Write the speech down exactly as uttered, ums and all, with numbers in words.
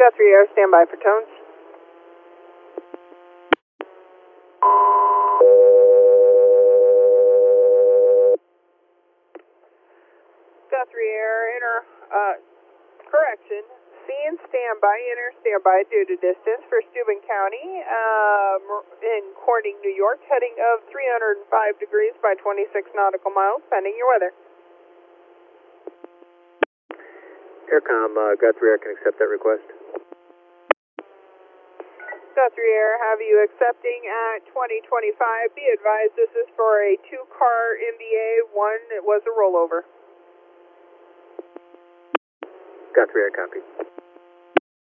Guthrie Air, stand by for tones. Guthrie Air, inter, uh, correction, C in standby, inter standby due to distance for Steuben County, um, in Corning, New York, heading of three hundred five degrees by twenty-six nautical miles, pending your weather. Aircom, uh, Guthrie Air can accept that request. Guthrie Air, have you accepting at twenty twenty-five? Be advised this is for a two-car M B A, one it was a rollover. Guthrie Air, copy.